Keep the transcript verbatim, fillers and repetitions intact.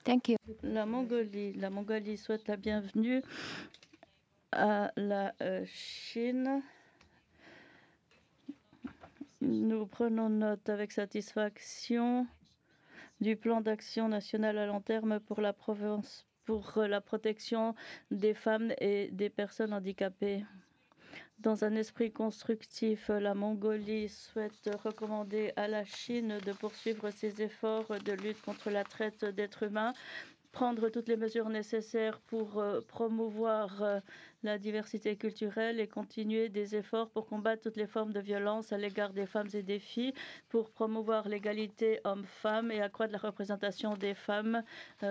Thank you. La Mongolie. La Mongolie souhaite la bienvenue à la euh, Chine. Nous prenons note avec satisfaction du plan d'action national à long terme pour la, province, pour la protection des femmes et des personnes handicapées. Dans un esprit constructif, la Mongolie souhaite recommander à la Chine de poursuivre ses efforts de lutte contre la traite d'êtres humains, prendre toutes les mesures nécessaires pour euh, promouvoir euh, la diversité culturelle et continuer des efforts pour combattre toutes les formes de violence à l'égard des femmes et des filles, pour promouvoir l'égalité hommes-femmes et accroître la représentation des femmes euh,